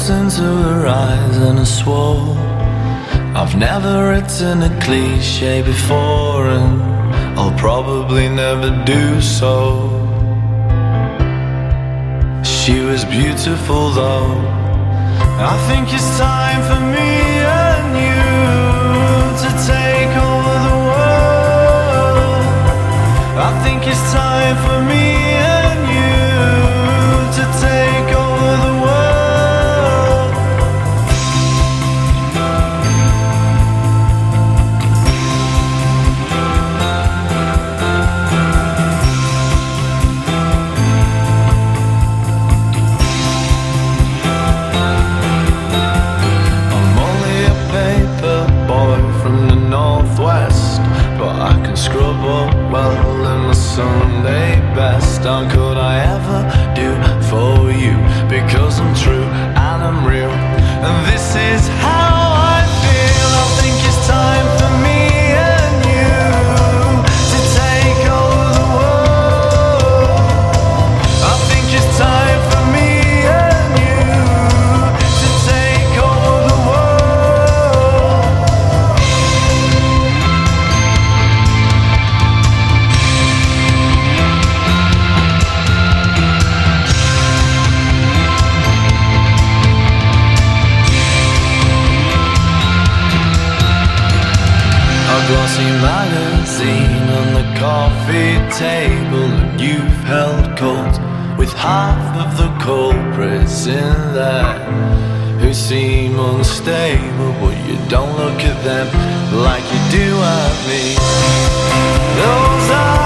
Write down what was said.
looked into her eyes and I swore I've never written a cliche before, and I'll probably never do so. She was beautiful though. I think it's time for me and you to take over the world. I think it's time for me and you to take over the world. Northwest, but I can scrub up well in my Sunday best. How could I ever do for you? Because I'm true and I'm real, and this is how I feel. I think it's time for me and you to take over the world. I think it's time for me and you to take over the world. Glossy magazine on the coffee table, and you've held court with half of the culprits in there who seem unstable, but you don't look at them like you do at me. Those are